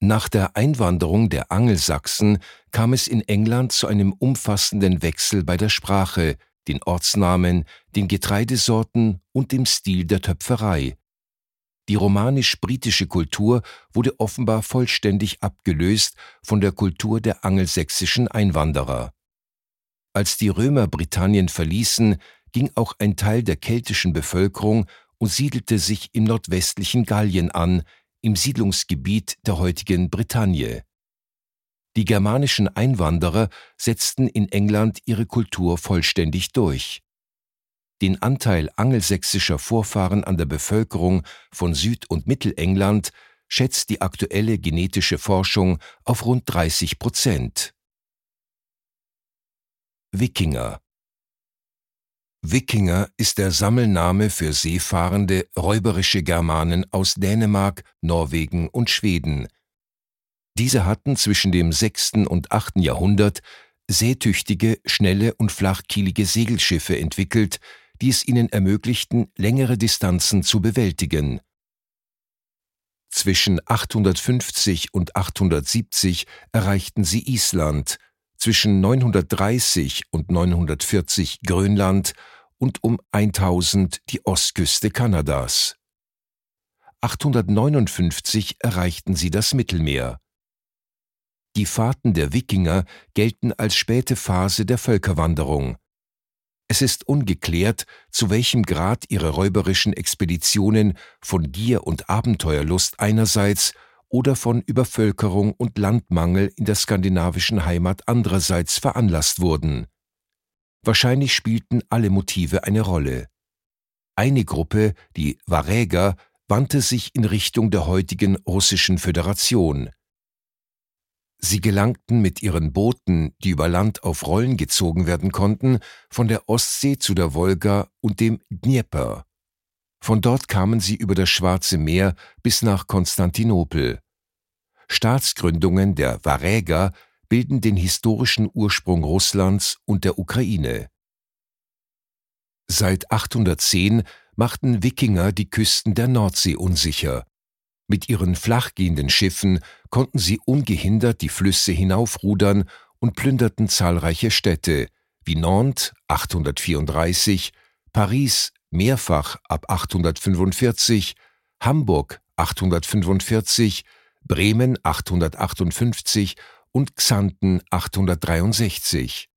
Nach der Einwanderung der Angelsachsen kam es in England zu einem umfassenden Wechsel bei der Sprache, den Ortsnamen, den Getreidesorten und dem Stil der Töpferei. Die romanisch-britische Kultur wurde offenbar vollständig abgelöst von der Kultur der angelsächsischen Einwanderer. Als die Römer Britannien verließen, ging auch ein Teil der keltischen Bevölkerung und siedelte sich im nordwestlichen Gallien an, im Siedlungsgebiet der heutigen Bretagne. Die germanischen Einwanderer setzten in England ihre Kultur vollständig durch. Den Anteil angelsächsischer Vorfahren an der Bevölkerung von Süd- und Mittelengland schätzt die aktuelle genetische Forschung auf rund 30%. Wikinger. Wikinger ist der Sammelname für seefahrende, räuberische Germanen aus Dänemark, Norwegen und Schweden. Diese hatten zwischen dem 6. und 8. Jahrhundert seetüchtige, schnelle und flachkielige Segelschiffe entwickelt, die es ihnen ermöglichten, längere Distanzen zu bewältigen. Zwischen 850 und 870 erreichten sie Island, zwischen 930 und 940 Grönland und um 1000 die Ostküste Kanadas. 859 erreichten sie das Mittelmeer. Die Fahrten der Wikinger gelten als späte Phase der Völkerwanderung. Es ist ungeklärt, zu welchem Grad ihre räuberischen Expeditionen von Gier und Abenteuerlust einerseits oder von Übervölkerung und Landmangel in der skandinavischen Heimat andererseits veranlasst wurden. Wahrscheinlich spielten alle Motive eine Rolle. Eine Gruppe, die Varäger, wandte sich in Richtung der heutigen Russischen Föderation. Sie gelangten mit ihren Booten, die über Land auf Rollen gezogen werden konnten, von der Ostsee zu der Wolga und dem Dnjepr. Von dort kamen sie über das Schwarze Meer bis nach Konstantinopel. Staatsgründungen der Varäger bilden den historischen Ursprung Russlands und der Ukraine. Seit 810 machten Wikinger die Küsten der Nordsee unsicher. Mit ihren flachgehenden Schiffen konnten sie ungehindert die Flüsse hinaufrudern und plünderten zahlreiche Städte, wie Nantes 834, Paris mehrfach ab 845, Hamburg 845, Bremen 858 und Xanten 863.